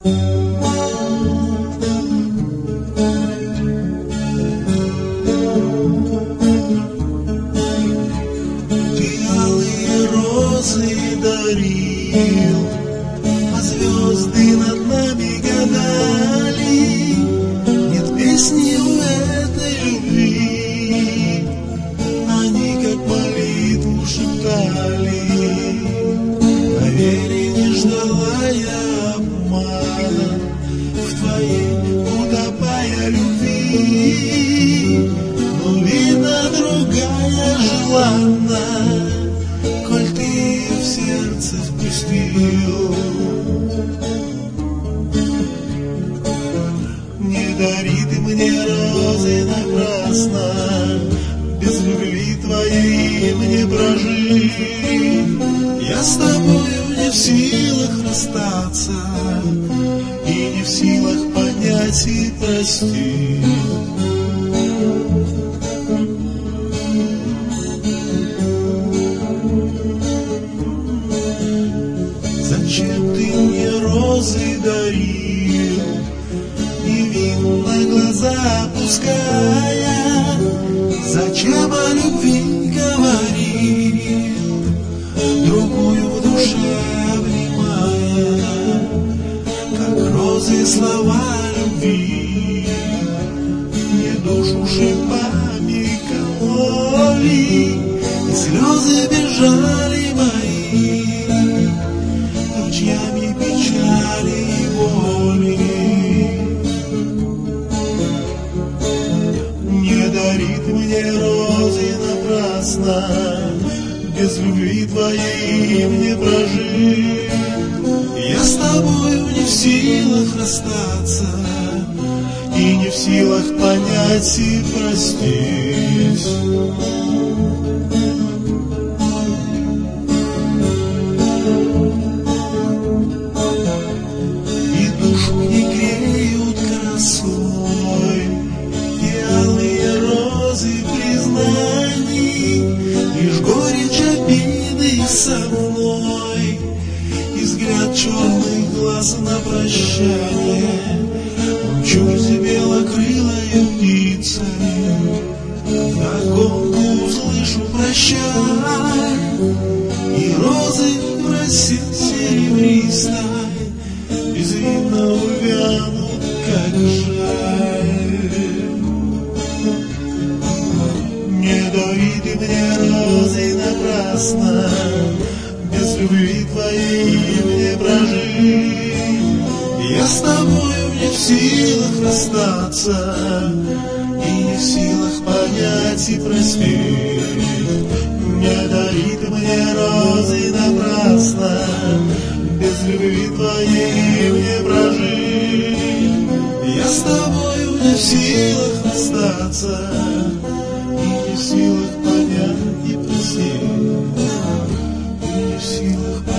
Розы дарил, а звезды над нами гадали. Нет песни у этой любви, они как молитву шептали. Поверь, не ждала я обмана в твоей утопая любви. Но видно, другая желанна, коль ты ее в сердце впустил. Не дари ты мне розы напрасно, без любви твоей мне прожить. Я с тобою не в силах расстаться, и не в силах понять и простить. Зачем ты мне розы дарил, невинно глаза опуская? Зачем о любви говорил, другую в душе обнимая? Как розы слова любви, мне душу шипами кололи, и слезы бежали мои ручьями печали и боли. Не дари ты мне розы напрасно, без любви твоей мне прожить. Я с тобою не в силах расстаться, и не в силах понять и простить. Лишь горечь обиды со мной, и взгляд черных глаз на прощание. Мчусь белокрылой птицей, вдогонку услышу прощай, и розы в росе серебристой безвинно увянут, как жаль. Не дари ты мне розы напрасно, без любви твоей мне прожить. Я с тобою не в силах расстаться, и не в силах понять и простить. Не дари ты мне розы напрасно, без любви твоей мне прожить. Я с тобою не в силах расстаться, и не в силах понять и простить, и не в силах